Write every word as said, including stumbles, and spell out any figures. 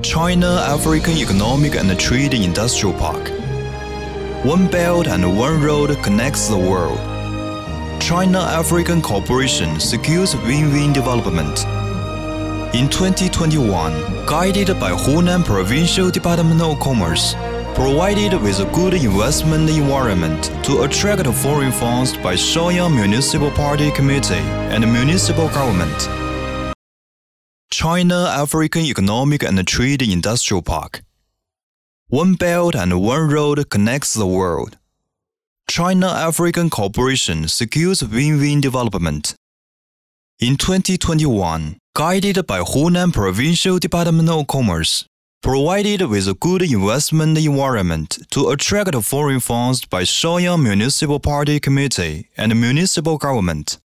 China-African Economic and Trade Industrial Park. One Belt and One Road connects the world. China-African cooperation secures win-win development. In twenty twenty-one, guided by Hunan Provincial Department of Commerce, provided with a good investment environment to attract foreign funds by Shaoyang Municipal Party Committee and municipal government. China-African Economic and Trade Industrial Park. One Belt and One Road connects the world. China-African cooperation secures win-win development. In twenty twenty-one, guided by Hunan Provincial Department of Commerce, provided with a good investment environment to attract foreign funds by Shaoyang Municipal Party Committee and municipal government.